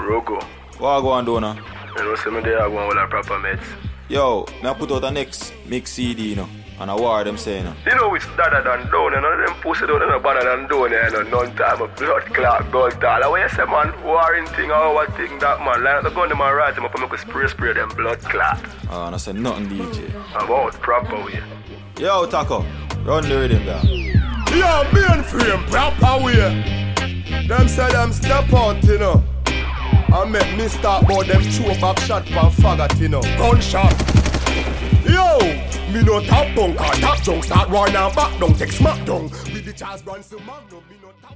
Rogo. What I go and do now? You know, some day I go on with a proper mates. Yo, I put out a next mix CD, you know, and a war them saying, You know it's better than down, you know, them pussy down, you know, better than down, you know, none time of blood clot, gold tall. What you say, man, warring thing, or what thing that, man, like the gun, them and right, them up and make a spray them blood clot. and I said nothing, DJ. About proper way. Yo, Taco, run the rhythm there. Yo, mainframe, proper way. Them say them step out, you know. I make me start about them throw back shot for faggot, you know. Gunshot. Yo, me no top down, car top junk. Start war now, back down, take smack down. With the Charles Bronson Magnum, me no top